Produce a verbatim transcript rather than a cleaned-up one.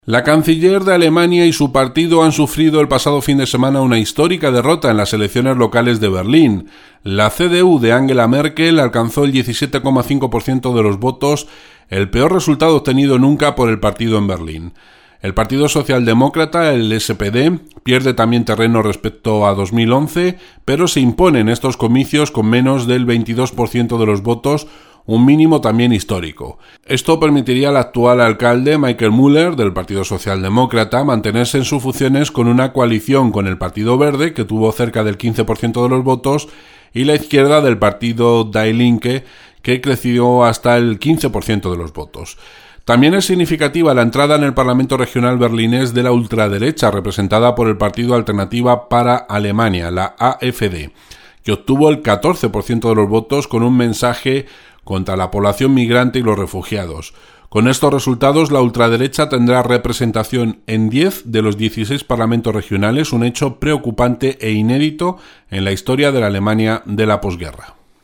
La canciller de Alemania y su partido han sufrido el pasado fin de semana una histórica derrota en las elecciones locales de Berlín. La C D U de Angela Merkel alcanzó el diecisiete coma cinco por ciento de los votos, el peor resultado obtenido nunca por el partido en Berlín. El Partido Socialdemócrata, el S P D, pierde también terreno respecto a dos mil once, pero se impone en estos comicios con menos del veintidós por ciento de los votos, un mínimo también histórico. Esto permitiría al actual alcalde Michael Müller del Partido Socialdemócrata mantenerse en sus funciones con una coalición con el Partido Verde, que tuvo cerca del quince por ciento de los votos, y la izquierda del Partido Die Linke, que creció hasta el quince por ciento de los votos. También es significativa la entrada en el Parlamento Regional berlinés de la ultraderecha, representada por el Partido Alternativa para Alemania, la A F D, que obtuvo el catorce por ciento de los votos con un mensaje contra la población migrante y los refugiados. Con estos resultados, la ultraderecha tendrá representación en diez de los dieciséis parlamentos regionales, un hecho preocupante e inédito en la historia de la Alemania de la posguerra.